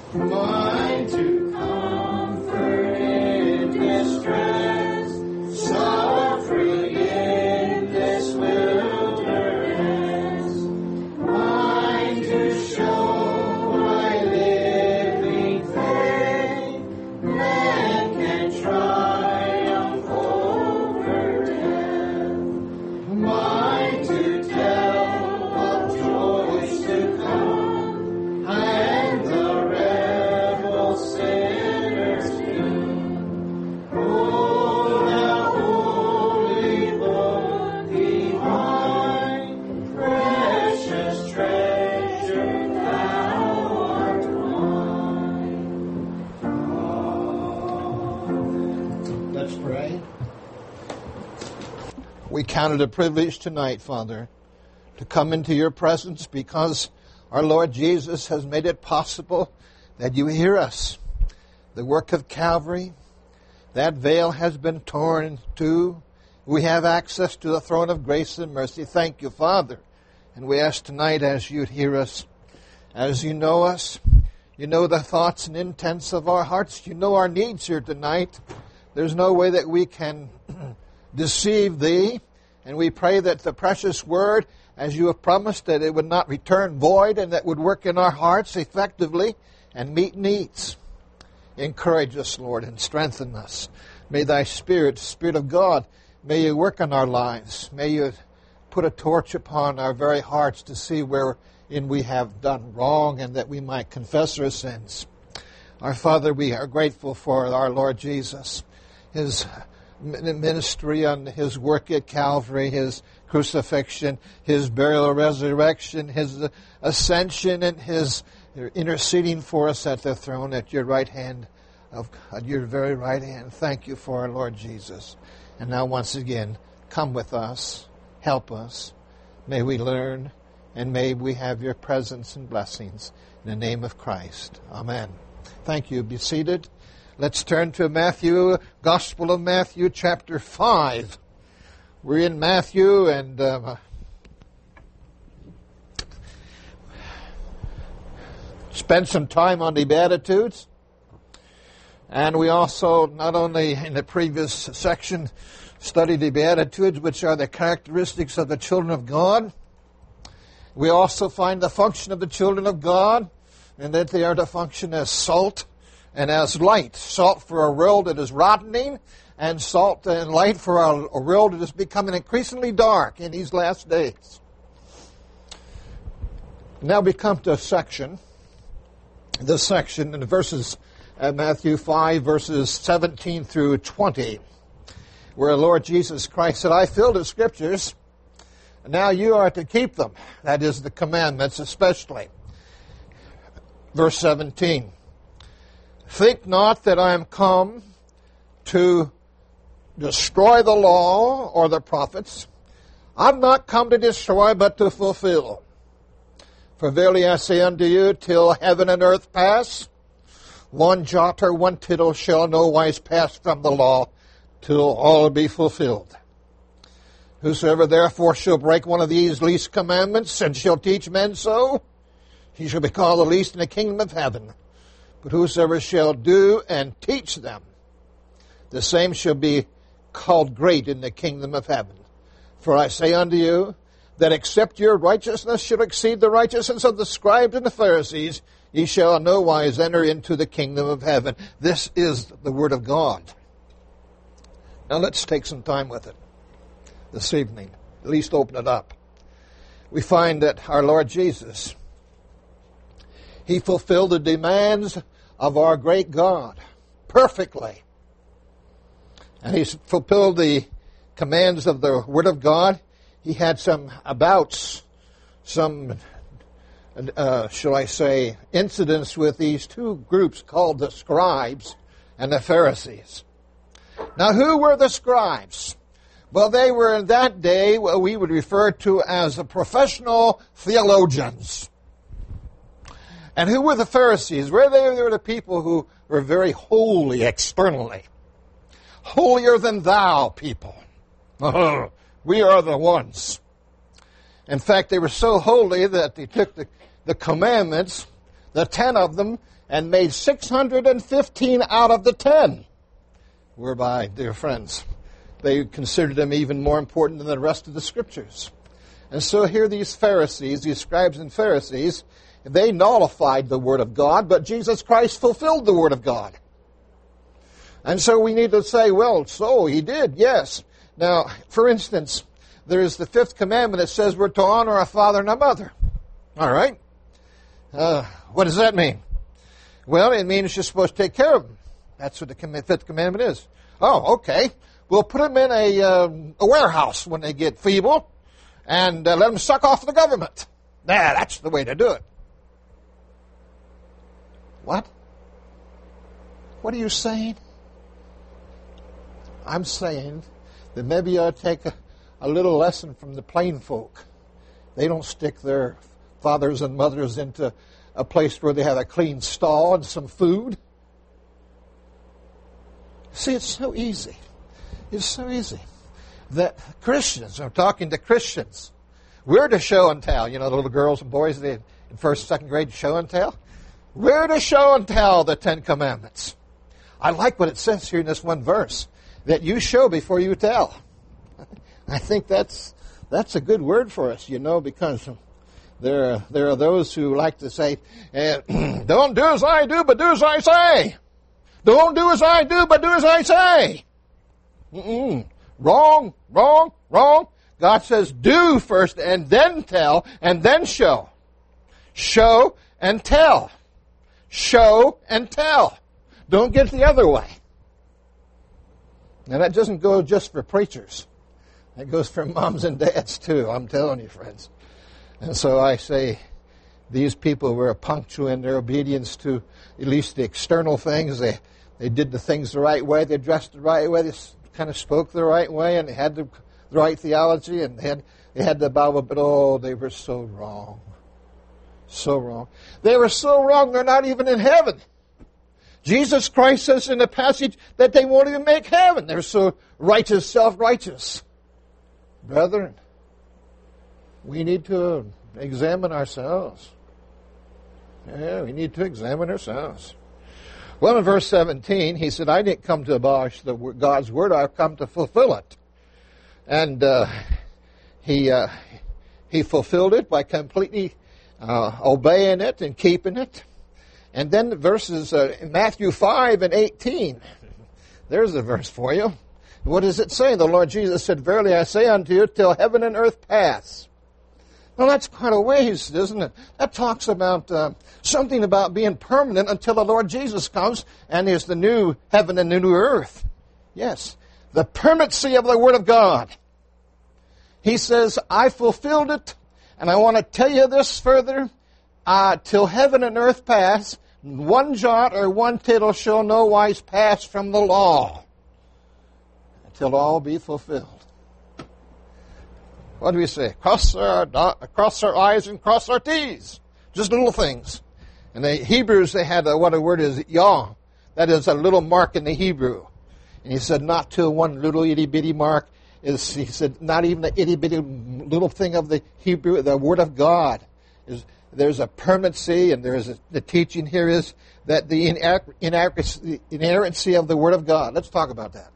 mine to comfort in distress, suffering in this wilderness, mine to show my living faith, man can triumph over death, mine to tell of joys to come, and the rebel sinner's doom. Oh, thou holy book divine, precious treasure, thou art mine. Let's pray. We count it a privilege tonight, Father, to come into your presence because our Lord Jesus has made it possible that you hear us. The work of Calvary, that veil has been torn in two. We have access to the throne of grace and mercy. Thank you, Father. And we ask tonight as you'd hear us, as you know us, you know the thoughts and intents of our hearts. You know our needs here tonight. There's no way that we can deceive thee. And we pray that the precious word, as you have promised, that it would not return void and that would work in our hearts effectively and meet needs. Encourage us, Lord, and strengthen us. May thy Spirit, Spirit of God, may you work in our lives. May you put a torch upon our very hearts to see wherein we have done wrong and that we might confess our sins. Our Father, we are grateful for our Lord Jesus, his ministry on his work at Calvary, his crucifixion, his burial, resurrection, his ascension, and his interceding for us at the throne at your right hand, at your very right hand. Thank you for our Lord Jesus. And now once again, come with us, help us. May we learn, and may we have your presence and blessings. In the name of Christ. Amen. Thank you. Be seated. Let's turn to Matthew, Gospel of Matthew, chapter 5. We're in Matthew, and spent some time on the Beatitudes. And we also, not only in the previous section, studied the Beatitudes, which are the characteristics of the children of God. We also find the function of the children of God, and that they are to function as salt and as light. Salt for a world that is rotting, and salt and light for a world that is becoming increasingly dark in these last days. Now we come to this section in the verses at Matthew 5, verses 17 through 20, where Lord Jesus Christ said, I filled the Scriptures, and now you are to keep them. That is the commandments especially. Verse 17. Think not that I am come to destroy the law or the prophets. I'm not come to destroy, but to fulfill. For verily I say unto you, till heaven and earth pass, one jot or one tittle shall no wise pass from the law, till all be fulfilled. Whosoever therefore shall break one of these least commandments, and shall teach men so, he shall be called the least in the kingdom of heaven. But whosoever shall do and teach them, the same shall be called great in the kingdom of heaven. For I say unto you, that except your righteousness shall exceed the righteousness of the scribes and the Pharisees, ye shall in no wise enter into the kingdom of heaven. This is the word of God. Now let's take some time with it this evening, at least open it up. We find that our Lord Jesus, he fulfilled the demands of our great God perfectly. And he fulfilled the commands of the Word of God. He had some abouts, some, shall I say, incidents with these two groups called the scribes and the Pharisees. Now, who were the scribes? Well, they were in that day what we would refer to as the professional theologians. And who were the Pharisees? Well, they were the people who were very holy externally. Holier than thou people. We are the ones. In fact, they were so holy that they took the commandments, the 10 of them, and made 615 out of the 10. Whereby, dear friends, they considered them even more important than the rest of the Scriptures. And so here these Pharisees, these scribes and Pharisees, they nullified the Word of God, but Jesus Christ fulfilled the Word of God. And so we need to say, well, so he did, yes. Now, for instance, there is the 5th commandment that says we're to honor our father and our mother. All right. What does that mean? Well, it means you're supposed to take care of them. That's what the 5th commandment is. Oh, okay. We'll put them in a warehouse when they get feeble and let them suck off the government. That's the way to do it. What? What are you saying? I'm saying that maybe you ought to take a little lesson from the plain folk. They don't stick their fathers and mothers into a place where they have a clean stall and some food. See, it's so easy. It's so easy that Christians, I'm talking to Christians, we're to show and tell. You know, the little girls and boys in 1st and 2nd grade show and tell? We're to show and tell the 10 Commandments. I like what it says here in this one verse, that you show before you tell. I think that's a good word for us, you know, because there are those who like to say, don't do as I do, but do as I say. Don't do as I do, but do as I say. Wrong, wrong, wrong. God says do first and then tell and then show. Show and tell. Show and tell. Don't get the other way. Now that doesn't go just for preachers. That goes for moms and dads too, I'm telling you, friends. And so I say, these people were punctual in their obedience to at least the external things. They did the things the right way. They dressed the right way. They kind of spoke the right way, and they had the right theology, and they had the Bible. But they were so wrong, so wrong. They were so wrong. They're not even in heaven. Jesus Christ says in the passage that they won't even make heaven. They're so righteous, self-righteous. Brethren, we need to examine ourselves. Yeah, we need to examine ourselves. Well, in verse 17, he said, I didn't come to abolish God's word, I've come to fulfill it. And he fulfilled it by completely obeying it and keeping it. And then the verses in Matthew 5 and 18. There's a verse for you. What does it say? The Lord Jesus said, verily I say unto you, till heaven and earth pass. Well, that's quite a ways, isn't it? That talks about something about being permanent until the Lord Jesus comes and there's the new heaven and the new earth. Yes, the permanency of the Word of God. He says, I fulfilled it, and I want to tell you this further. Till heaven and earth pass, one jot or one tittle shall no wise pass from the law, until all be fulfilled. What do we say? Cross our I's and cross our T's. Just little things. And the Hebrews, they had what a word is, yah. That is a little mark in the Hebrew. And he said, not till one little itty-bitty mark is, he said, not even the itty-bitty little thing of the Hebrew, the Word of God. There's a permanency, and the teaching here is that the inerrancy of the Word of God. Let's talk about that.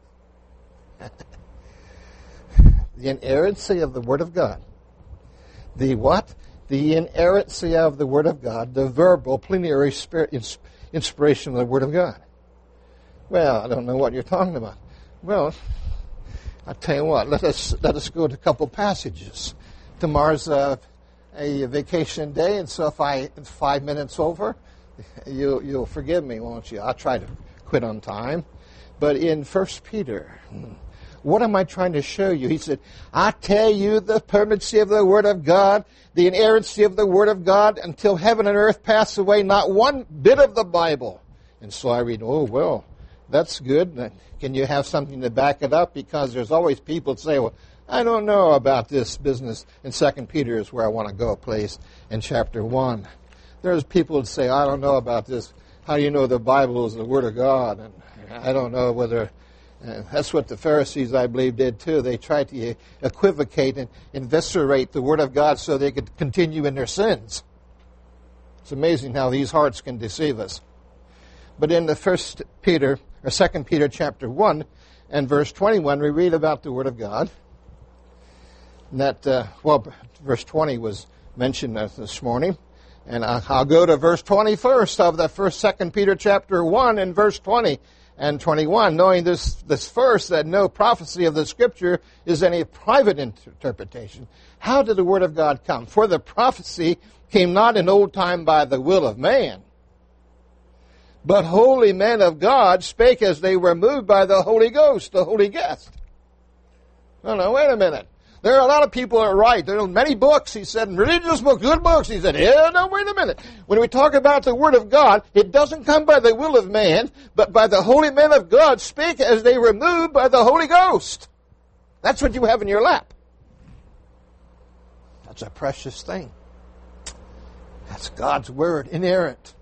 The inerrancy of the Word of God. The what? The inerrancy of the Word of God, the verbal, plenary inspiration of the Word of God. Well, I don't know what you're talking about. Well, I'll tell you what, let us go to a couple passages. Tomorrow's a vacation day, and so if it's 5 minutes over, you'll forgive me, won't you? I'll try to quit on time. But in 1 Peter, what am I trying to show you? He said, I tell you the permanency of the Word of God, the inerrancy of the Word of God, until heaven and earth pass away, not one bit of the Bible. And so I read, oh, well, that's good. Can you have something to back it up? Because there's always people that say, well, I don't know about this business. And 2 Peter is where I want to go, please, in chapter 1. There's people that say, I don't know about this. How do you know the Bible is the Word of God? And I don't know whether... that's what the Pharisees, I believe, did too. They tried to equivocate and eviscerate the Word of God so they could continue in their sins. It's amazing how these hearts can deceive us. But in the 2 Peter chapter 1 and verse 21, we read about the Word of God. And that, verse 20 was mentioned this morning. And I'll go to verse 21st of the 2 Peter chapter 1 and verse 20 and 21, knowing this verse that no prophecy of the Scripture is any private interpretation. How did the Word of God come? For the prophecy came not in old time by the will of man, but holy men of God spake as they were moved by the Holy Ghost, the Holy Guest. No, wait a minute. There are a lot of people that write. There are many books, he said, religious books, good books. He said, wait a minute. When we talk about the Word of God, it doesn't come by the will of man, but by the holy men of God speak as they were moved by the Holy Ghost. That's what you have in your lap. That's a precious thing. That's God's Word, inerrant.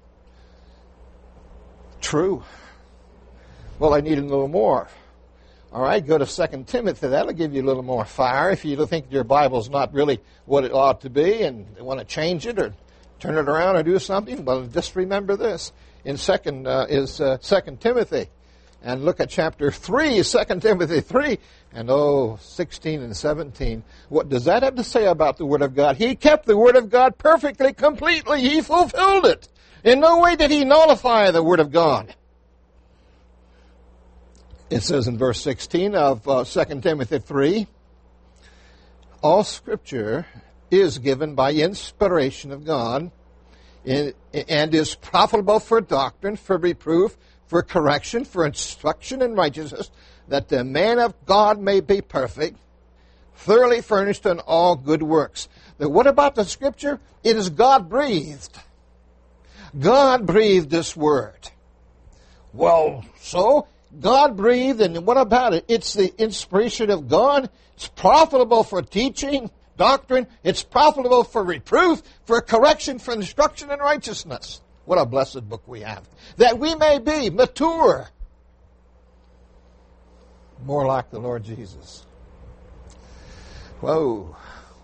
True. Well, I need a little more. All right, go to 2 Timothy. That'll give you a little more fire. If you think your Bible's not really what it ought to be and want to change it or turn it around or do something, well, just remember this. In 2 Timothy. And look at chapter 3, 2 Timothy 3, and 16 and 17. What does that have to say about the Word of God? He kept the Word of God perfectly, completely. He fulfilled it. In no way did he nullify the Word of God. It says in verse 16 of 2 Timothy 3, all Scripture is given by inspiration of God and is profitable for doctrine, for reproof, for correction, for instruction in righteousness, that the man of God may be perfect, thoroughly furnished in all good works. Now, what about the Scripture? It is God-breathed. God breathed this Word. Well, so God breathed, and what about it? It's the inspiration of God. It's profitable for teaching, doctrine. It's profitable for reproof, for correction, for instruction in righteousness. What a blessed book we have. That we may be mature, more like the Lord Jesus. Whoa.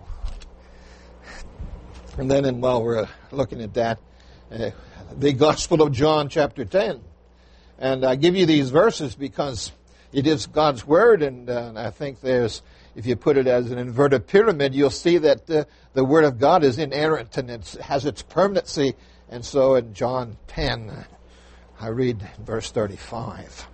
And then while we're looking at that, the Gospel of John chapter 10. And I give you these verses because it is God's Word, and I think if you put it as an inverted pyramid, you'll see that the Word of God is inerrant and it has its permanency. And so in John 10, I read verse 35.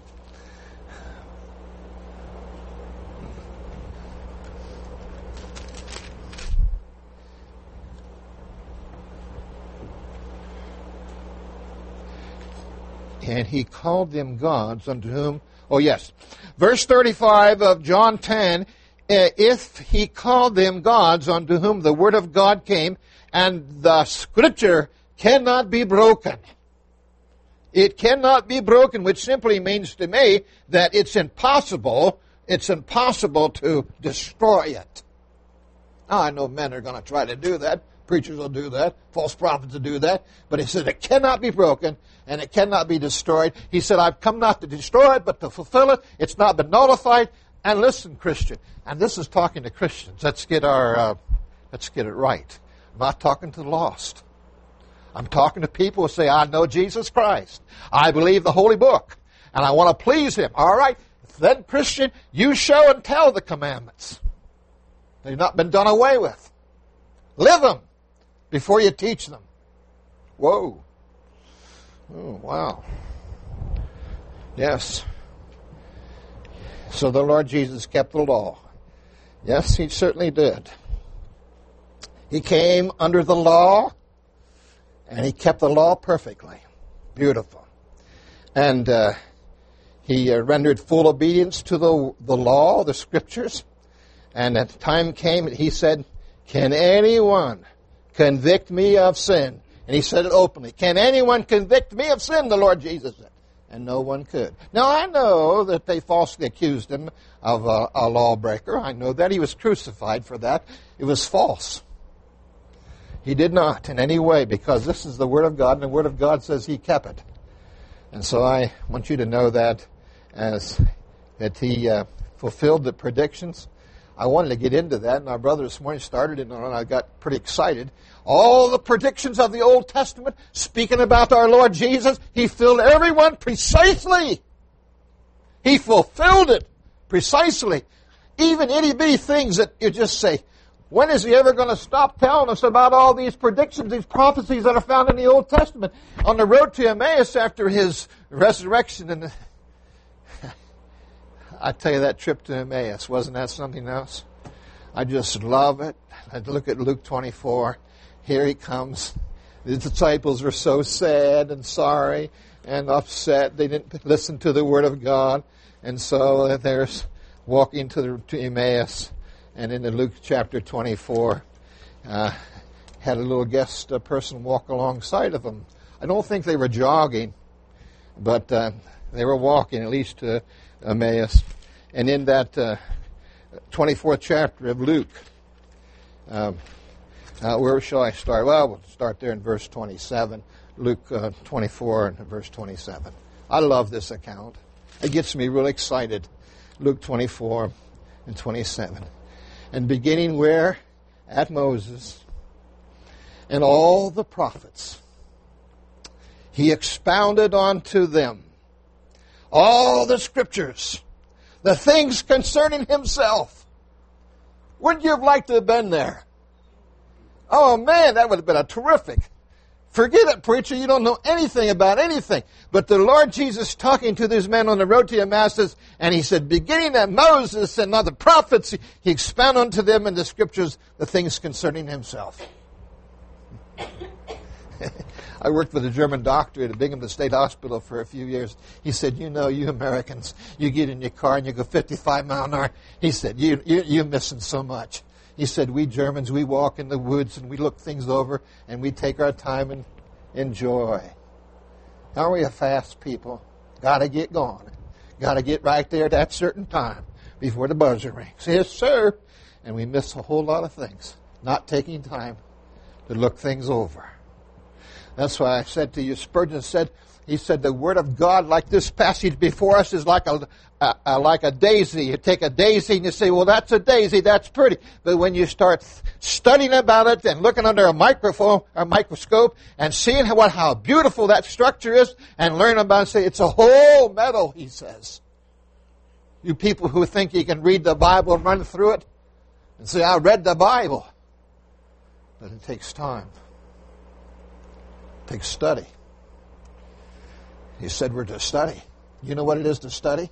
And he called them gods unto whom... Verse 35 of John 10, if he called them gods unto whom the Word of God came, and the Scripture cannot be broken. It cannot be broken, which simply means to me that it's impossible to destroy it. Now, I know men are going to try to do that. Preachers will do that. False prophets will do that. But he said it cannot be broken and it cannot be destroyed. He said, I've come not to destroy it, but to fulfill it. It's not been nullified. And listen, Christian, and this is talking to Christians. Let's get it right. I'm not talking to the lost. I'm talking to people who say, I know Jesus Christ. I believe the Holy Book. And I want to please Him. All right. Then, Christian, you show and tell the commandments. They've not been done away with. Live them before you teach them. Whoa. Oh, wow. Yes. So the Lord Jesus kept the law. Yes, He certainly did. He came under the law, and He kept the law perfectly. Beautiful. And He rendered full obedience to the law, the Scriptures. And at the time came, He said, can anyone convict me of sin? And He said it openly. Can anyone convict me of sin? The Lord Jesus said. And no one could. Now, I know that they falsely accused Him of a lawbreaker. I know that. He was crucified for that. It was false. He did not in any way, because this is the Word of God, and the Word of God says He kept it. And so I want you to know that He fulfilled the predictions I wanted to get into that, and our brother this morning started it, and I got pretty excited. All the predictions of the Old Testament, speaking about our Lord Jesus, He filled everyone precisely. He fulfilled it precisely. Even itty-bitty things that you just say, when is He ever going to stop telling us about all these predictions, these prophecies that are found in the Old Testament? On the road to Emmaus after His resurrection, and I tell you, that trip to Emmaus, wasn't that something else? I just love it. I look at Luke 24. Here He comes. The disciples were so sad and sorry and upset. They didn't listen to the Word of God. And so they're walking to Emmaus. And in the Luke chapter 24, had a little guest person walk alongside of them. I don't think they were jogging, but they were walking at least to Emmaus. And in that 24th chapter of Luke, where shall I start? Well, we'll start there in verse 27. Luke 24 and verse 27. I love this account. It gets me real excited. Luke 24 and 27. And beginning where? At Moses and all the prophets, He expounded unto them all the Scriptures, the things concerning Himself. Wouldn't you have liked to have been there? Oh man, that would have been a terrific. Forget it, preacher, you don't know anything about anything. But the Lord Jesus talking to these men on the road to Emmaus, and He said, beginning at Moses and other prophets, He expounded unto them in the Scriptures the things concerning Himself. I worked with a German doctor at a Binghamton State Hospital for a few years. He said, you know, you Americans, you get in your car and you go 55 miles an hour. He said, you're missing so much. He said, we Germans, we walk in the woods and we look things over and we take our time and enjoy. Aren't we a fast people? Got to get going. Got to get right there at that certain time before the buzzer rings. Yes, sir. And we miss a whole lot of things, not taking time to look things over. That's why I said to you, Spurgeon said, he said, the Word of God, like this passage before us, is like a daisy. You take a daisy and you say, well, that's a daisy, that's pretty. But when you start studying about it and looking under a microscope and seeing how beautiful that structure is and learn about it, say, it's a whole meadow, he says. You people who think you can read the Bible and run through it and say, I read the Bible. But it takes time. It takes study. He said we're to study. You know what it is to study?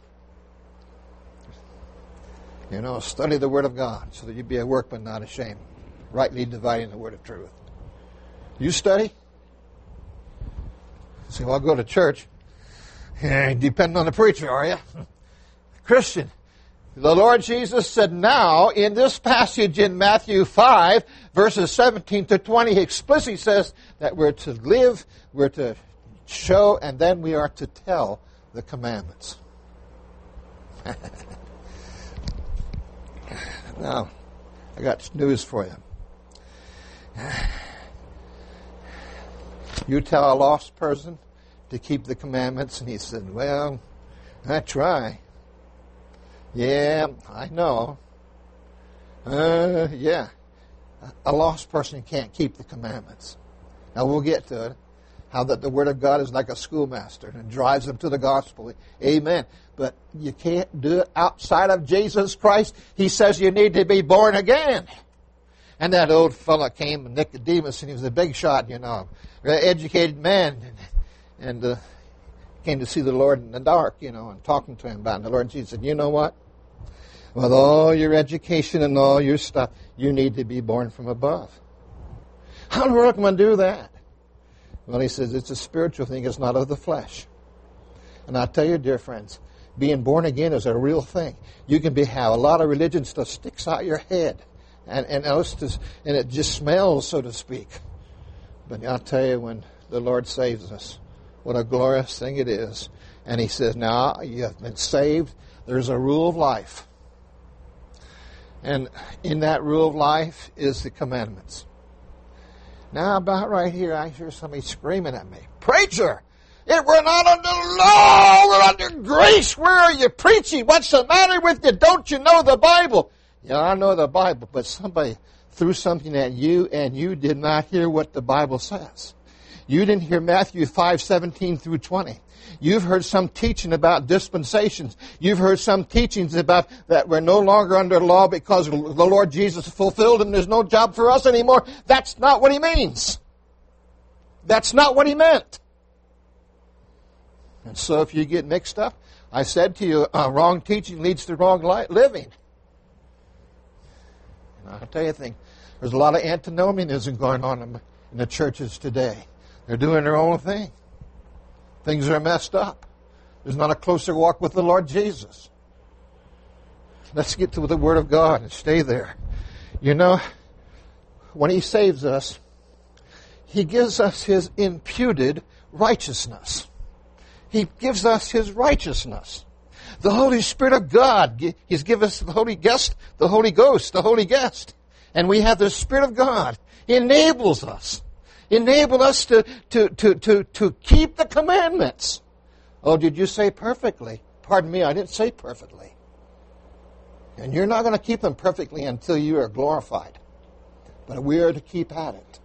You know, study the Word of God so that you be a workman not ashamed, rightly dividing the word of truth. You study? Say, well, I'll go to church. Depending on the preacher, are you? Christian. The Lord Jesus said now, in this passage in Matthew 5, verses 17 to 20, He explicitly says that we're to live, we're to show, and then we are to tell the commandments. Now, I got news for you. You tell a lost person to keep the commandments, and he said, well, I try. Yeah, I know. Yeah. A lost person can't keep the commandments. Now, we'll get to it. How that the Word of God is like a schoolmaster and drives them to the gospel. Amen. But you can't do it outside of Jesus Christ. He says you need to be born again. And that old fella came, Nicodemus, and he was a big shot, you know, very educated man, and came to see the Lord in the dark, you know, and talking to him about it. And the Lord Jesus said, you know what? With all your education and all your stuff, you need to be born from above. How in the world can one do that? Well, he says it's a spiritual thing. It's not of the flesh. And I tell you, dear friends, being born again is a real thing. You can have a lot of religion stuff sticks out your head, and it just smells, so to speak. But I'll tell you, when the Lord saves us, what a glorious thing it is. And He says, now you have been saved. There's a rule of life. And in that rule of life is the commandments. Now, about right here, I hear somebody screaming at me. Preacher, we're not under law, we're under grace. Where are you preaching? What's the matter with you? Don't you know the Bible? Yeah, I know the Bible, but somebody threw something at you and you did not hear what the Bible says. You didn't hear Matthew 5:17 through 20. You've heard some teaching about dispensations. You've heard some teachings about that we're no longer under law because the Lord Jesus fulfilled and there's no job for us anymore. That's not what he means. That's not what he meant. And so if you get mixed up, I said to you, wrong teaching leads to wrong living. And I'll tell you a thing. There's a lot of antinomianism going on in the churches today. They're doing their own thing. Things are messed up. There's not a closer walk with the Lord Jesus. Let's get to the Word of God and stay there. You know, when he saves us, he gives us his imputed righteousness. He gives us his righteousness. The Holy Spirit of God, he's given us the Holy Guest, the Holy Ghost, the Holy Guest. And we have the Spirit of God. He enables us. Enable us to keep the commandments. Oh, did you say perfectly? Pardon me, I didn't say perfectly. And you're not going to keep them perfectly until you are glorified. But we are to keep at it.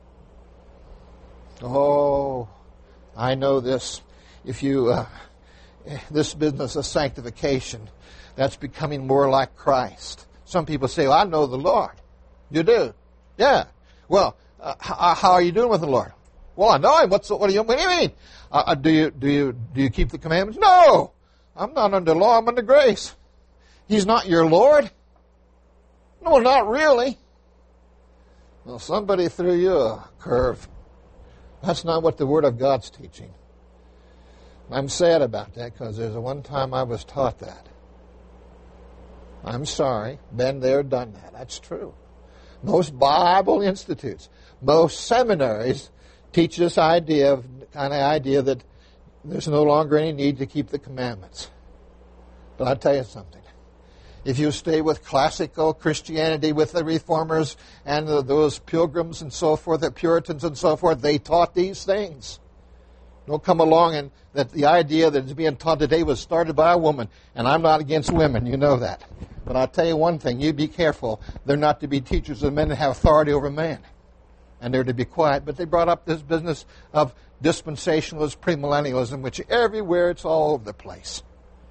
Oh, I know this. If you, this business of sanctification, that's becoming more like Christ. Some people say, well, I know the Lord. You do? Yeah. Well, how are you doing with the Lord? Well, I know him. What do you mean? Do you keep the commandments? No, I'm not under law. I'm under grace. He's not your Lord. No, not really. Well, somebody threw you a curve. That's not what the Word of God's teaching. I'm sad about that because there's one time I was taught that. I'm sorry. Been there, done that. That's true. Most Bible institutes, most seminaries teach this kind of idea that there's no longer any need to keep the commandments. But I'll tell you something. If you stay with classical Christianity, with the Reformers and those Pilgrims and so forth, the Puritans and so forth, they taught these things. Don't come along and that the idea that is being taught today was started by a woman. And I'm not against women, you know that. But I'll tell you one thing, you be careful. They're not to be teachers of men that have authority over man. And they're to be quiet. But they brought up this business of dispensationalism, premillennialism, which everywhere, it's all over the place.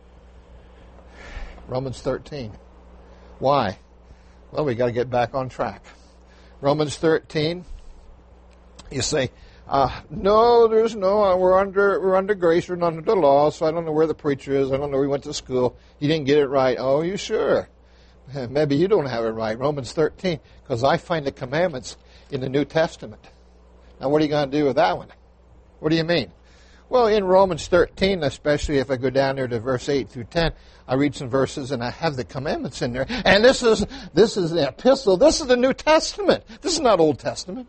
Romans 13. Why? Well, we got to get back on track. Romans 13, you say, no, there's no, we're under grace, we're not under the law, so I don't know where the preacher is, I don't know where he went to school, he didn't get it right. Oh, you sure? Maybe you don't have it right. Romans 13, because I find the commandments in the New Testament. Now, what are you going to do with that one? What do you mean? Well, in Romans 13, especially if I go down there to verse 8 through 10, I read some verses and I have the commandments in there. And this is the epistle. This is the New Testament. This is not Old Testament.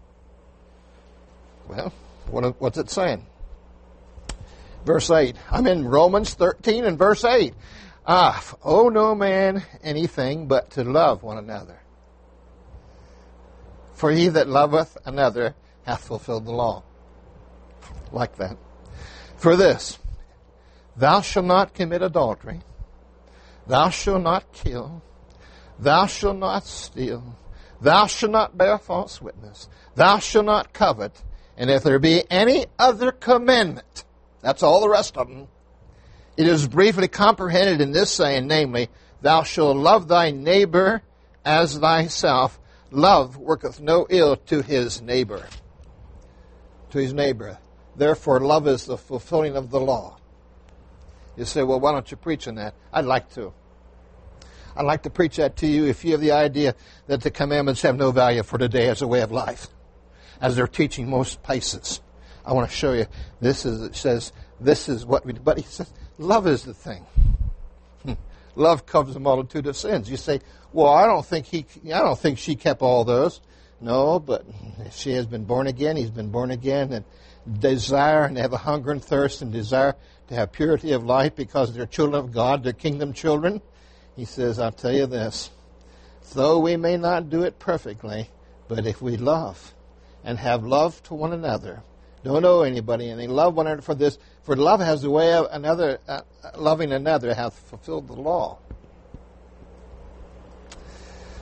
Well, what's it saying? Verse 8. I'm in Romans 13 and verse 8. Owe no man anything but to love one another. For he that loveth another hath fulfilled the law. Like that. For this, thou shalt not commit adultery, thou shalt not kill, thou shalt not steal, thou shalt not bear false witness, thou shalt not covet, and if there be any other commandment, that's all the rest of them, it is briefly comprehended in this saying, namely, thou shalt love thy neighbor as thyself. Love worketh no ill to his neighbor. To his neighbor. Therefore, love is the fulfilling of the law. You say, well, why don't you preach on that? I'd like to. I'd like to preach that to you if you have the idea that the commandments have no value for today as a way of life, as they're teaching most places. I want to show you. It says, this is what we do. But he says, love is the thing. Love covers a multitude of sins. You say, well, I don't think she kept all those. No, but she has been born again. He's been born again, and desire and have a hunger and thirst and desire to have purity of life because they're children of God, they're kingdom children. He says, I'll tell you this, though we may not do it perfectly, but if we love and have love to one another, don't owe anybody anything, love one another for this, for love has the way of loving another hath fulfilled the law.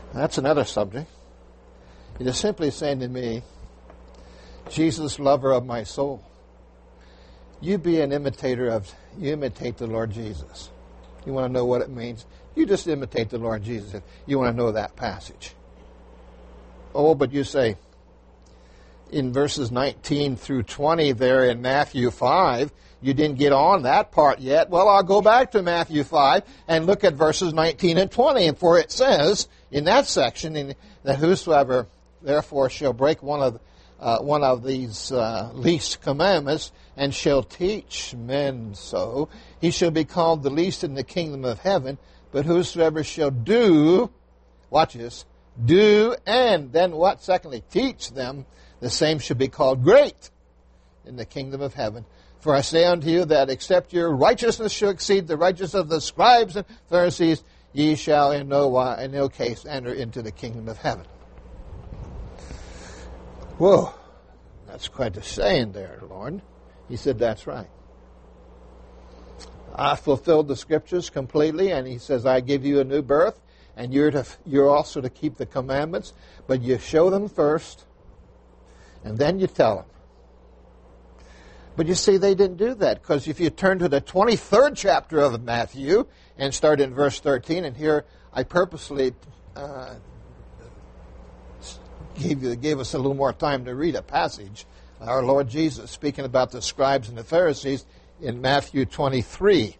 That's another subject. It is simply saying to me, Jesus, lover of my soul, you imitate the Lord Jesus. You want to know what it means? You just imitate the Lord Jesus if you want to know that passage. Oh, but you say, in verses 19 through 20 there in Matthew 5, you didn't get on that part yet. Well, I'll go back to Matthew 5 and look at verses 19 and 20. And for it says in that section that whosoever therefore shall break one of these least commandments and shall teach men so, he shall be called the least in the kingdom of heaven. But whosoever shall do, watch this, do and then what? Secondly, teach them, the same shall be called great in the kingdom of heaven. For I say unto you that except your righteousness shall exceed the righteousness of the scribes and Pharisees, ye shall in no case enter into the kingdom of heaven. Whoa, that's quite a saying there, Lord. He said, that's right. I fulfilled the scriptures completely, and he says, I give you a new birth, and you're also to keep the commandments, but you show them first, and then you tell them. But you see, they didn't do that, because if you turn to the 23rd chapter of Matthew and start in verse 13, and here I purposely gave us a little more time to read a passage, our Lord Jesus speaking about the scribes and the Pharisees in Matthew 23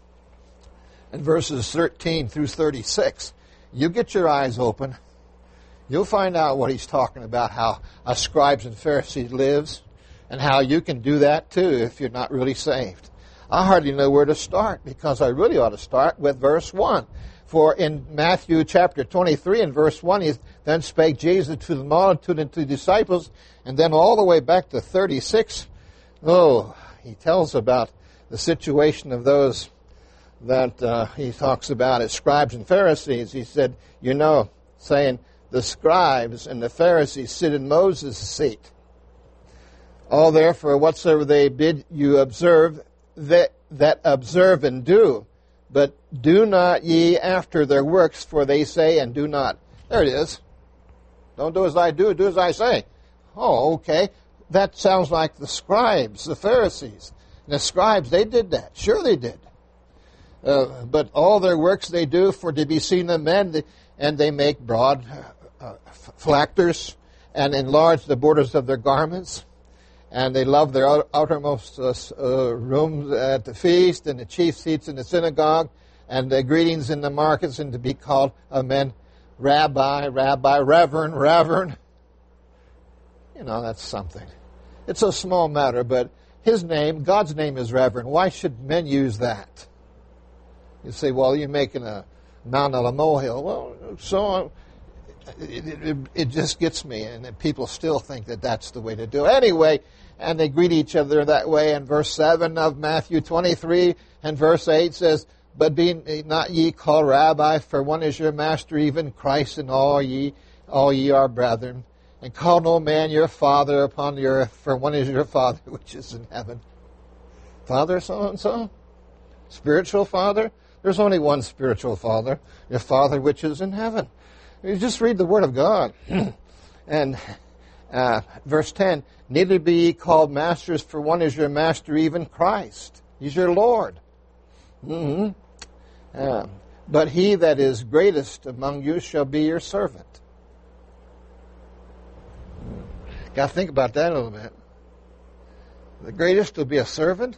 and verses 13 through 36. You get your eyes open, you'll find out what he's talking about, how a scribes and Pharisees lives, and how you can do that too if you're not really saved. I hardly know where to start, because I really ought to start with verse 1. For in Matthew chapter 23 and verse 1, then spake Jesus to the multitude and to the disciples, and then all the way back to 36, he tells about the situation of those that he talks about as scribes and Pharisees. He said, saying, the scribes and the Pharisees sit in Moses' seat. All therefore whatsoever they bid you observe, that observe and do. But do not ye after their works, for they say and do not. There it is. Don't do as I do, do as I say. Oh, okay. That sounds like the scribes, the Pharisees. And the scribes, they did that. Sure they did. But all their works they do for to be seen of men, and they make broad phylacteries and enlarge the borders of their garments. And they love their outermost rooms at the feast and the chief seats in the synagogue and the greetings in the markets, and to be called of men Rabbi, Rabbi, Reverend. That's something. It's a small matter, but his name, God's name is Reverend. Why should men use that? You say, well, you're making a mountain out of a molehill. Well, so it just gets me, and people still think that that's the way to do it. Anyway, and they greet each other that way. And verse 7 of Matthew 23 and verse 8 says, but be not ye called Rabbi, for one is your master, even Christ, and all ye are brethren. And call no man your father upon the earth, for one is your Father which is in heaven. Father so-and-so? Spiritual father? There's only one spiritual father, your Father which is in heaven. You just read the Word of God. And verse 10, neither be ye called masters, for one is your master, even Christ. He's your Lord. But he that is greatest among you shall be your servant. Got to think about that a little bit. The greatest will be a servant?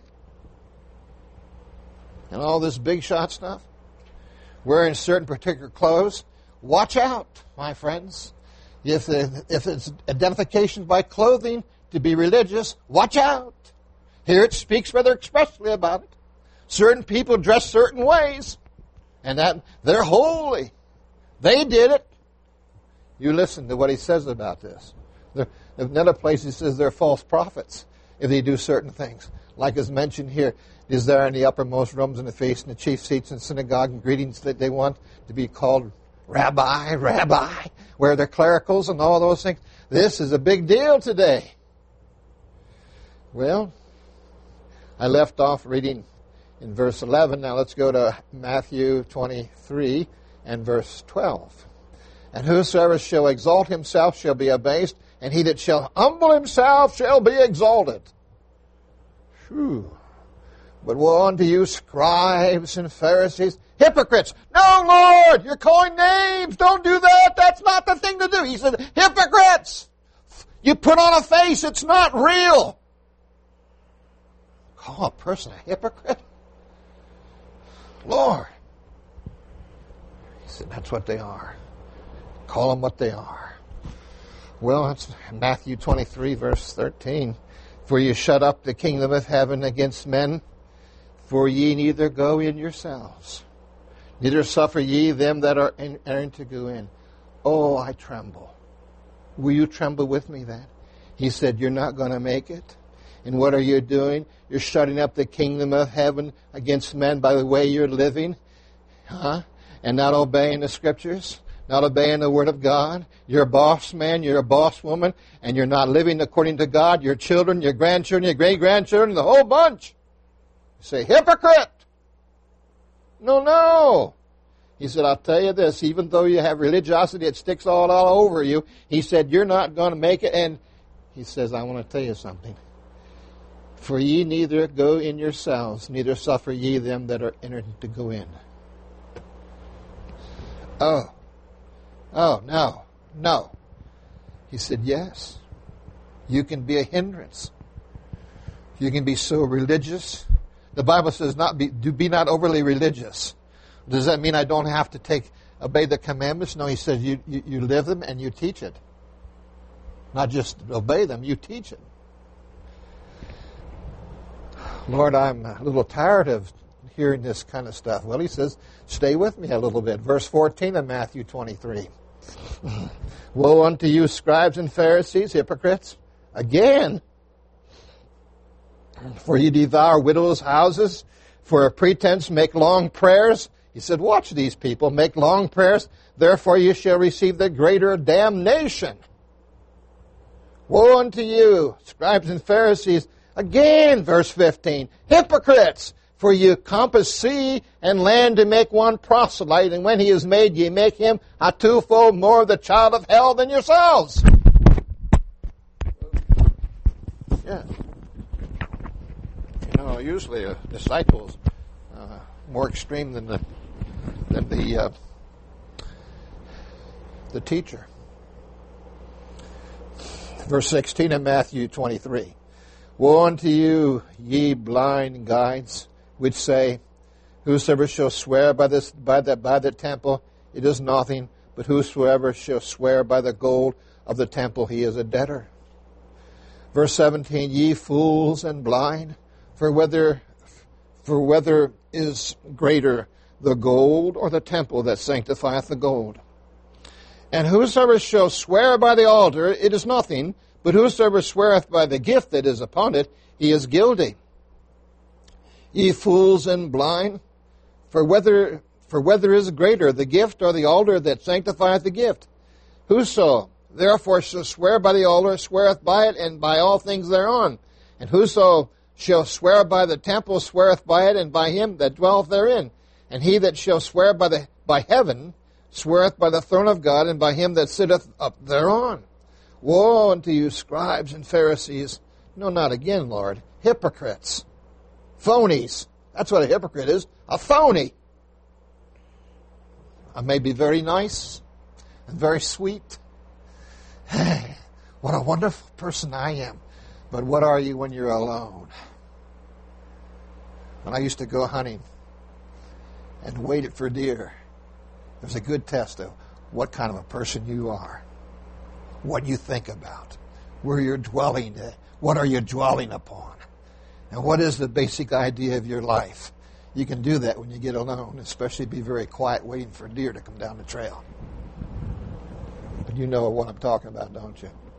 And all this big shot stuff? Wearing certain particular clothes? Watch out, my friends. If it's identification by clothing to be religious, watch out. Here it speaks rather expressly about it. Certain people dress certain ways, and that they're holy. They did it. You listen to what he says about this. In another place he says they're false prophets if they do certain things. Like is mentioned here, is there in the uppermost rooms in the feast and the chief seats in synagogue and greetings that they want to be called Rabbi, where they're clericals and all those things. This is a big deal today. Well, I left off reading in verse 11. Now let's go to Matthew 23 and verse 12. And whosoever shall exalt himself shall be abased, and he that shall humble himself shall be exalted. Phew. But woe unto you, scribes and Pharisees, hypocrites! No, Lord, you're calling names. Don't do that. That's not the thing to do. He said, hypocrites! You put on a face. It's not real. Call a person a hypocrite? Lord. He said, that's what they are. Call them what they are. Well, that's Matthew 23, verse 13. For you shut up the kingdom of heaven against men, for ye neither go in yourselves, neither suffer ye them that are entering to go in. Oh, I tremble. Will you tremble with me then? He said, you're not going to make it. And what are you doing? You're shutting up the kingdom of heaven against men by the way you're living, and not obeying the Scriptures, not obeying the Word of God. You're a boss man, you're a boss woman, and you're not living according to God. Your children, your grandchildren, your great-grandchildren, the whole bunch. You say, hypocrite! No. He said, I'll tell you this, even though you have religiosity, it sticks all over you. He said, you're not going to make it. And he says, I want to tell you something. For ye neither go in yourselves, neither suffer ye them that are entered to go in. Oh, no. He said, yes. You can be a hindrance. You can be so religious. The Bible says, be not overly religious. Does that mean I don't have to obey the commandments? No, he says you live them and you teach it. Not just obey them, you teach it. Lord, I'm a little tired of hearing this kind of stuff. Well, he says, stay with me a little bit. Verse 14 of Matthew 23. Woe unto you, scribes and Pharisees, hypocrites! Again, for you devour widows' houses, for a pretense make long prayers. He said, watch these people, make long prayers, therefore you shall receive the greater damnation. Woe unto you, scribes and Pharisees! Again, verse 15, hypocrites! For you compass sea and land to make one proselyte, and when he is made, ye make him a twofold more the child of hell than yourselves. Yeah. Usually a disciple's more extreme than the teacher. Verse 16 of Matthew 23. Woe unto you, ye blind guides, which say, whosoever shall swear by the temple, it is nothing, but whosoever shall swear by the gold of the temple, he is a debtor. Verse 17, ye fools and blind, for whether is greater, the gold or the temple that sanctifieth the gold? And whosoever shall swear by the altar, it is nothing, but whosoever sweareth by the gift that is upon it, he is guilty. Ye fools and blind, for whether is greater, the gift or the altar that sanctifieth the gift? Whoso therefore shall swear by the altar, sweareth by it, and by all things thereon. And whoso shall swear by the temple, sweareth by it, and by him that dwelleth therein. And he that shall swear by heaven, sweareth by the throne of God, and by him that sitteth up thereon. Woe unto you, scribes and Pharisees! No, not again, Lord. Hypocrites. Phonies. That's what a hypocrite is. A phony. I may be very nice and very sweet. Hey, what a wonderful person I am. But what are you when you're alone? When I used to go hunting and waited for deer, it was a good test of what kind of a person you are, what you think about, where you're dwelling, what are you dwelling upon, and what is the basic idea of your life. You can do that when you get alone, especially be very quiet waiting for deer to come down the trail. But you know what I'm talking about, don't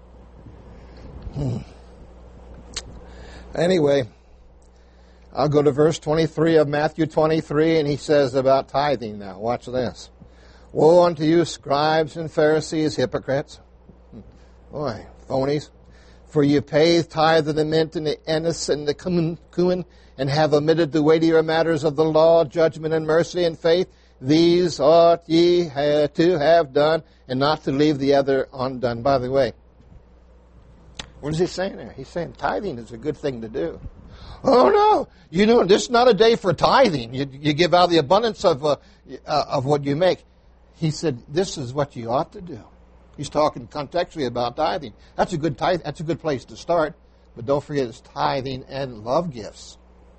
you? Anyway, I'll go to verse 23 of Matthew 23, and he says about tithing now. Watch this. Woe unto you, scribes and Pharisees, hypocrites! Boy, phonies! For you pay tithe of the mint and the anise and the cumin, and have omitted the weightier matters of the law, judgment and mercy and faith. these ought ye to have done, and not to leave the other undone. By the way, what is he saying there? He's saying tithing is a good thing to do. Oh no, this is not a day for tithing. You give out the abundance of what you make. He said this is what you ought to do. He's talking contextually about tithing. That's a good place to start. But don't forget it's tithing and love gifts.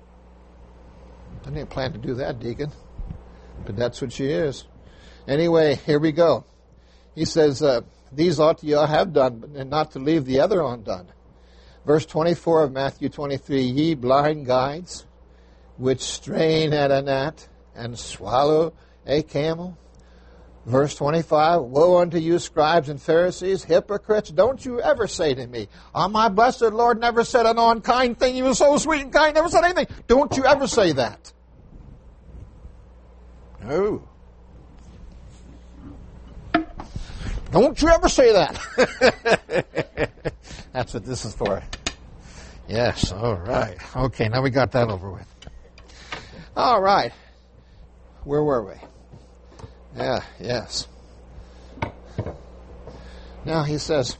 I didn't plan to do that, deacon. But that's what she is. Anyway, here we go. He says, these ought ye have done, and not to leave the other undone. Verse 24 of Matthew 23, ye blind guides, which strain at a gnat and swallow a camel. Verse 25, woe unto you, scribes and Pharisees, hypocrites, don't you ever say to me, my blessed Lord never said an unkind thing. He was so sweet and kind, never said anything. Don't you ever say that. No. Don't you ever say that. That's what this is for. Yes, all right. Okay, now we got that over with. All right. Where were we? Yeah, yes. Now he says,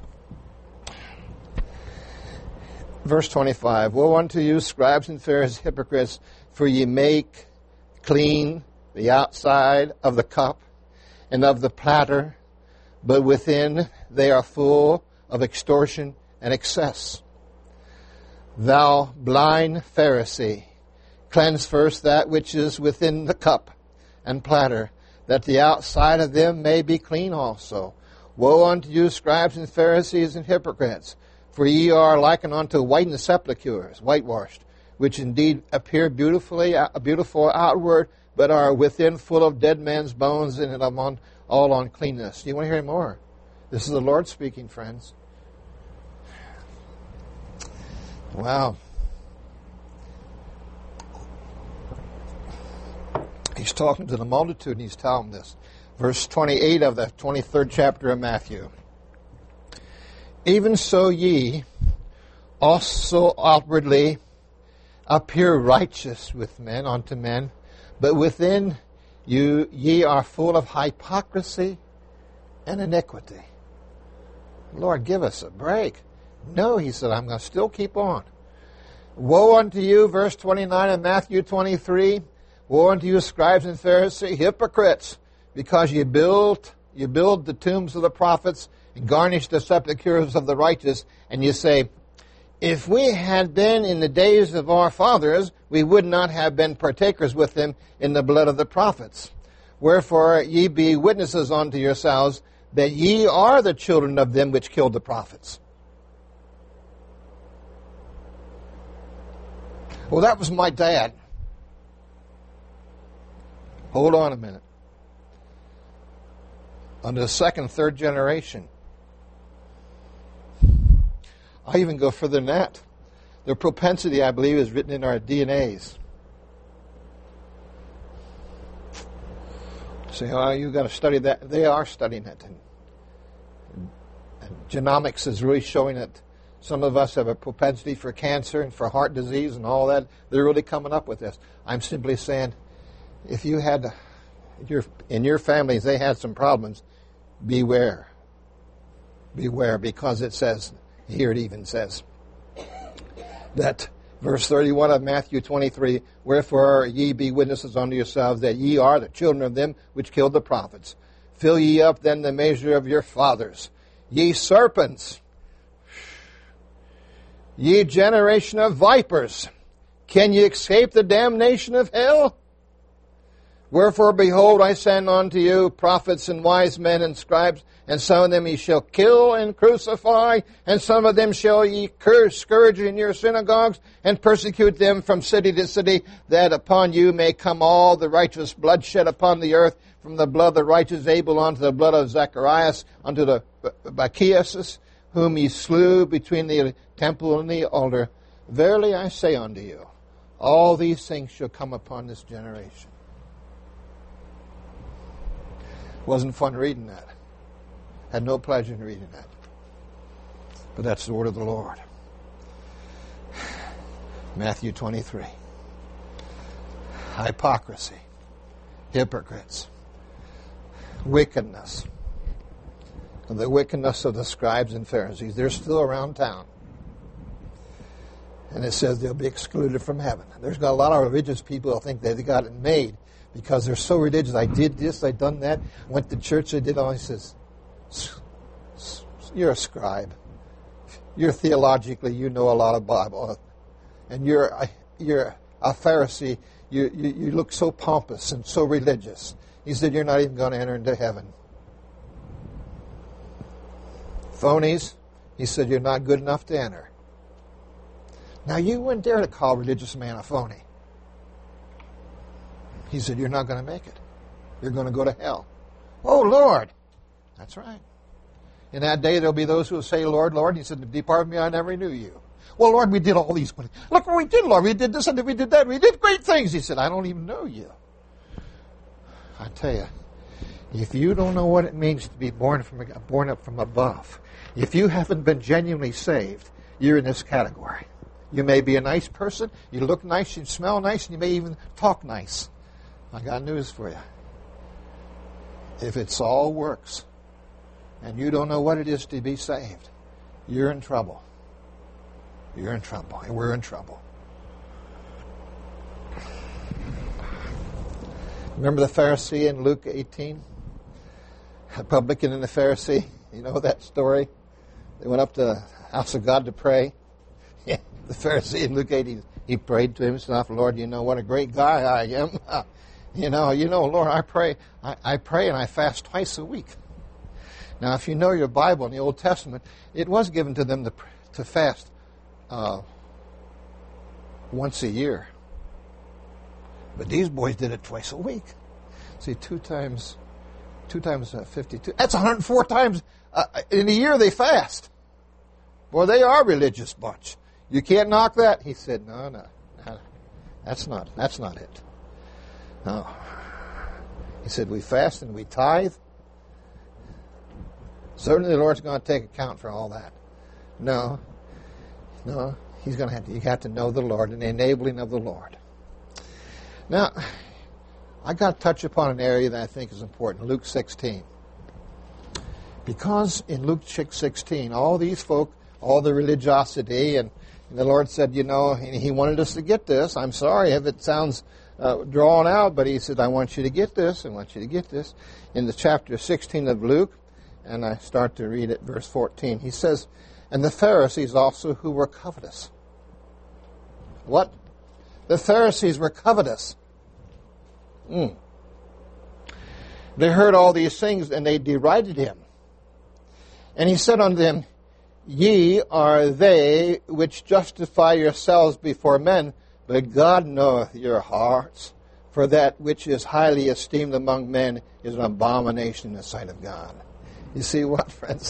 verse 25, woe unto you, scribes and Pharisees, hypocrites, for ye make clean the outside of the cup and of the platter, but within they are full of extortion and excess. Thou blind Pharisee, cleanse first that which is within the cup and platter, that the outside of them may be clean also. Woe unto you, scribes and Pharisees and hypocrites, for ye are likened unto whitened sepulchres, whitewashed, which indeed appear beautiful outward, but are within full of dead men's bones and of all uncleanness. Do you want to hear more? This is the Lord speaking, friends. Wow. He's talking to the multitude and he's telling them this. Verse 28 of the 23rd chapter of Matthew. Even so ye also outwardly appear righteous with men unto men, but within you ye are full of hypocrisy and iniquity. Lord, give us a break. No, he said, I'm going to still keep on. Woe unto you, verse 29 of Matthew 23, woe unto you, scribes and Pharisees, hypocrites, because you build the tombs of the prophets and garnish the sepulchres of the righteous, and you say, if we had been in the days of our fathers, we would not have been partakers with them in the blood of the prophets. Wherefore ye be witnesses unto yourselves that ye are the children of them which killed the prophets. Well, that was my dad. Hold on a minute. Under the second, third generation. I even go further than that. Their propensity, I believe, is written in our DNAs. Say, you've got to study that. They are studying it. And genomics is really showing that some of us have a propensity for cancer and for heart disease and all that. They're really coming up with this. I'm simply saying, if you had, in your families, they had some problems, beware. Beware, because it says, here it even says, that verse 31 of Matthew 23, wherefore ye be witnesses unto yourselves that ye are the children of them which killed the prophets. Fill ye up then the measure of your fathers. Ye serpents, ye generation of vipers, can ye escape the damnation of hell? Wherefore, behold, I send unto you prophets and wise men and scribes, and some of them ye shall kill and crucify, and some of them shall ye scourge in your synagogues, and persecute them from city to city, that upon you may come all the righteous blood shed upon the earth, from the blood of the righteous Abel unto the blood of Zacharias, unto the Bacchias, whom ye slew between the temple and the altar. Verily I say unto you, all these things shall come upon this generation. Wasn't fun reading that. Had no pleasure in reading that. But that's the word of the Lord. Matthew 23. Hypocrisy, Hypocrites. Wickedness. And the wickedness of the scribes and Pharisees. They're still around town. And it says they'll be excluded from heaven. There's got a lot of religious people who think they got it made because they're so religious. I did this, I done that, went to church, I did all. He says, you're a scribe. You're theologically, you know a lot of Bible. And you're a Pharisee. You look so pompous and so religious. He said, you're not even going to enter into heaven. Phonies, he said, you're not good enough to enter. Now, you wouldn't dare to call a religious man a phony. He said, you're not going to make it. You're going to go to hell. Oh, Lord. That's right. In that day, there'll be those who will say, Lord, Lord. He said, depart from me, I never knew you. Well, Lord, we did all these things. Look what we did, Lord. We did this and we did that. We did great things. He said, I don't even know you. I tell you, if you don't know what it means to be born up from above, if you haven't been genuinely saved, you're in this category. You may be a nice person, you look nice, you smell nice, and you may even talk nice. I got news for you. If it's all works, and you don't know what it is to be saved, you're in trouble. You're in trouble, and we're in trouble. Remember the Pharisee in Luke 18? The publican and the Pharisee. You know that story? They went up to the house of God to pray. The Pharisee in Luke 18, he prayed to himself, Lord, you know what a great guy I am. You know, Lord, I pray and I fast twice a week. Now, if you know your Bible in the Old Testament, it was given to them to fast once a year. But these boys did it twice a week. See, two times 52. That's 104 times in a year they fast. Boy, they are a religious bunch. You can't knock that. He said, no, that's not it. No. He said, we fast and we tithe. Certainly the Lord's going to take account for all that. No, He's going to have to. You have to know the Lord and the enabling of the Lord. Now, I got to touch upon an area that I think is important, Luke 16. Because in Luke 16, all these folk, all the religiosity, and the Lord said, He wanted us to get this. I'm sorry if it sounds drawn out, but He said, I want you to get this. I want you to get this. In the chapter 16 of Luke, and I start to read at verse 14, he says, and the Pharisees also who were covetous. What? The Pharisees were covetous. They heard all these things, and they derided Him. And He said unto them, Ye are they which justify yourselves before men, but God knoweth your hearts. For that which is highly esteemed among men is an abomination in the sight of God. You see what, friends?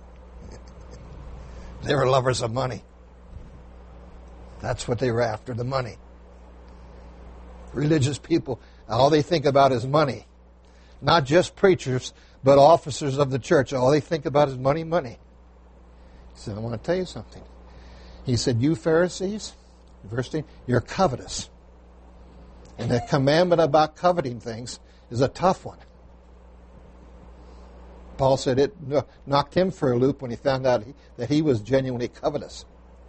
They were lovers of money. That's what they were after, the money. Religious people, all they think about is money. Not just preachers, but officers of the church. All they think about is money, money. He said, I want to tell you something. He said, you Pharisees, verse 10, you're covetous. And the commandment about coveting things is a tough one. Paul said it knocked him for a loop when he found out that he was genuinely covetous.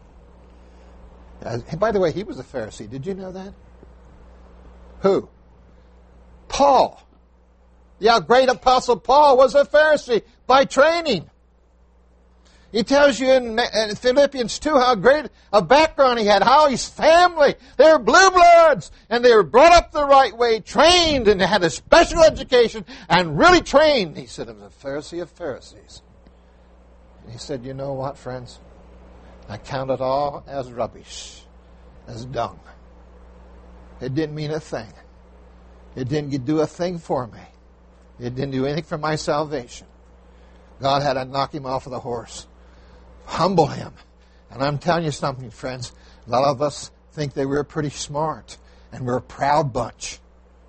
By the way, he was a Pharisee. Did you know that? Who? Paul. The great apostle Paul was a Pharisee by training. He tells you in Philippians 2 how great a background he had, how his family, they were blue bloods, and they were brought up the right way, trained, and had a special education, and really trained. He said, I was a Pharisee of Pharisees. And he said, you know what, friends? I count it all as rubbish, as dung. It didn't mean a thing. It didn't do a thing for me. It didn't do anything for my salvation. God had to knock him off of the horse. Humble him. And I'm telling you something, friends. A lot of us think that we're pretty smart and we're a proud bunch.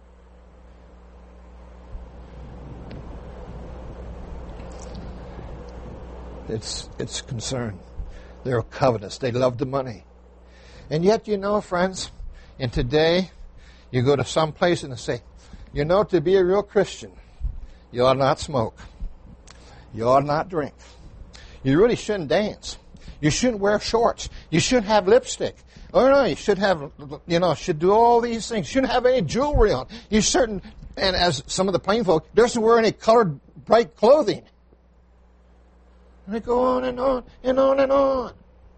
It's concern. They're covetous. They love the money. And yet, friends, and today you go to some place and they say, You know, to be a real Christian, you ought not smoke. You ought not drink. You really shouldn't dance. You shouldn't wear shorts. You shouldn't have lipstick. Oh no, you should have, should do all these things. You shouldn't have any jewelry on. You shouldn't, and as some of the plain folk, they shouldn't wear any colored, bright clothing. And they go on and on and on and on.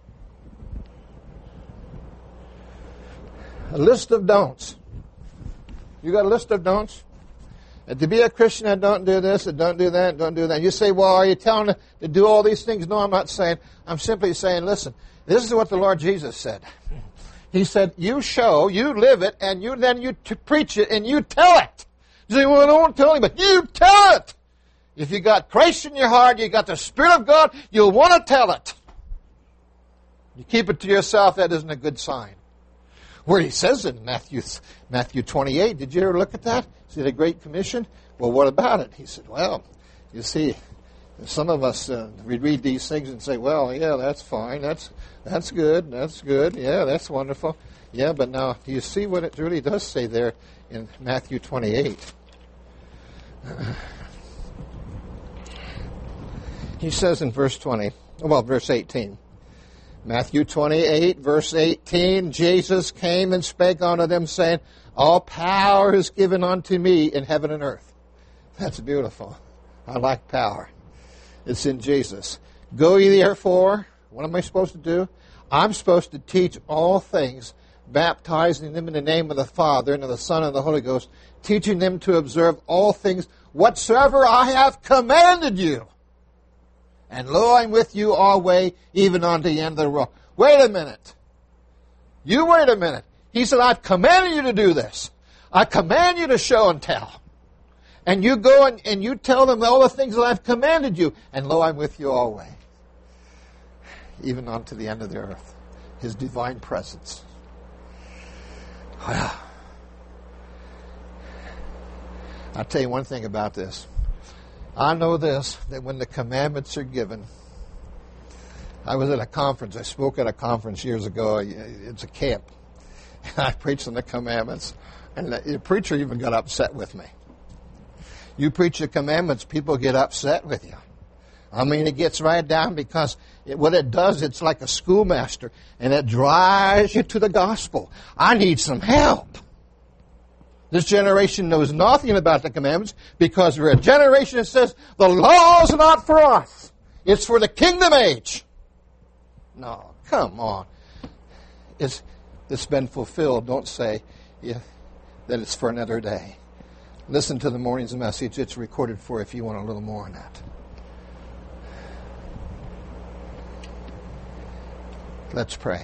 A list of don'ts. You got a list of don'ts? And to be a Christian, I don't do this, and don't do that, and don't do that. You say, well, are you telling them to do all these things? No, I'm not saying. I'm simply saying, listen, this is what the Lord Jesus said. He said, you show, you live it, and then you preach it, and you tell it. You say, well, I don't want to tell anybody. You tell it. If you got Christ in your heart, you got the Spirit of God, you'll want to tell it. You keep it to yourself, that isn't a good sign. Where he says in Matthew 28, did you ever look at that? See the Great Commission? Well, what about it? He said, well, you see, some of us, we read these things and say, well, yeah, that's fine, that's good, yeah, that's wonderful. Yeah, but now, do you see what it really does say there in Matthew 28? He says in verse 18, Matthew 28, verse 18, Jesus came and spake unto them, saying, all power is given unto me in heaven and earth. That's beautiful. I like power. It's in Jesus. Go ye therefore. What am I supposed to do? I'm supposed to teach all things, baptizing them in the name of the Father and of the Son and of the Holy Ghost, teaching them to observe all things whatsoever I have commanded you. And lo, I'm with you always, even unto the end of the world. Wait a minute. You wait a minute. He said, I've commanded you to do this. I command you to show and tell. And you go and you tell them all the things that I've commanded you. And lo, I'm with you always, even unto the end of the earth. His divine presence. Well, I'll tell you one thing about this. I know this, that when the commandments are given, I was at a conference, I spoke at a conference years ago, it's a camp, and I preached on the commandments, and the preacher even got upset with me. You preach the commandments, people get upset with you. I mean, it gets right down because what it does, it's like a schoolmaster, and it drives you to the gospel. I need some help. This generation knows nothing about the commandments because we're a generation that says the law is not for us. It's for the kingdom age. No, come on. It's been fulfilled. Don't say that it's for another day. Listen to the morning's message. It's recorded for if you want a little more on that. Let's pray.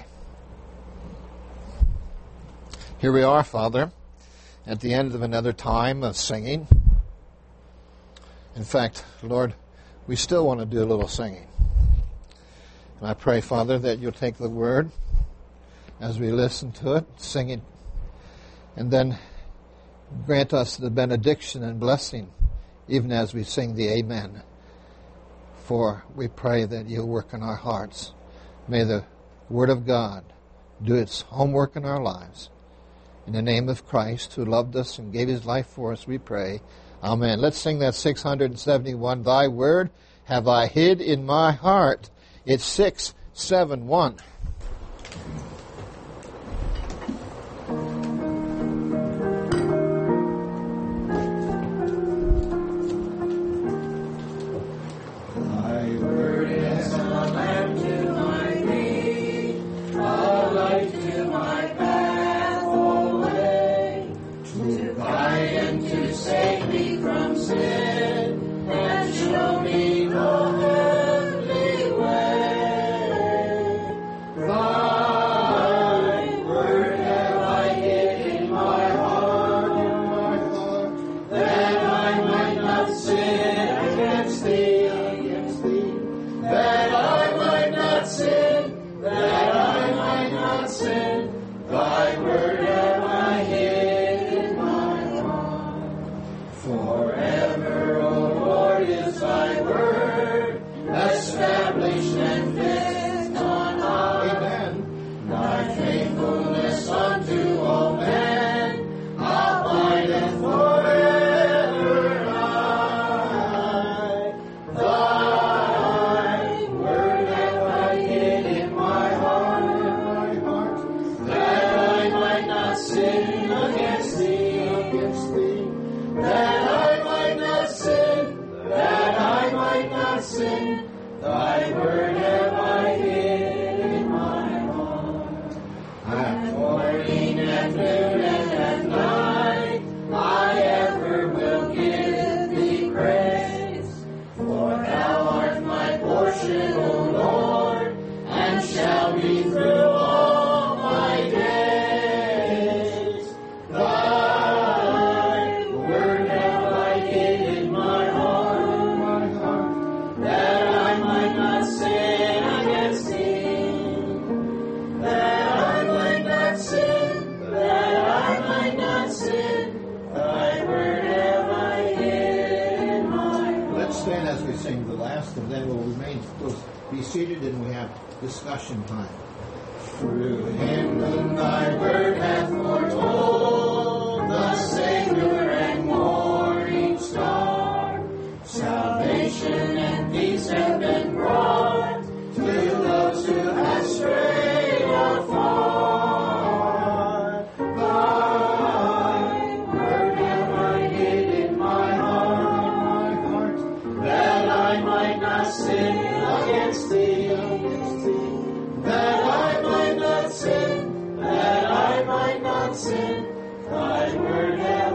Here we are, Father, at the end of another time of singing. In fact, Lord, we still want to do a little singing. And I pray, Father, that you'll take the word as we listen to it, sing it, and then grant us the benediction and blessing even as we sing the amen. For we pray that you'll work in our hearts. May the word of God do its homework in our lives. In the name of Christ, who loved us and gave his life for us, we pray. Amen. Let's sing that 671, Thy word have I hid in my heart. It's 671. not sin. Thy word have I hid in my heart. Let's stand as we sing the last, and then we'll be seated and we have discussion time. Through him whom thy word hath foretold, the Savior and morning star, salvation and peace have been brought to those who have strayed afar. Thy word have I hid in my heart, that I might not sin against thee, that I might not sin, that I might not sin. Thy word hath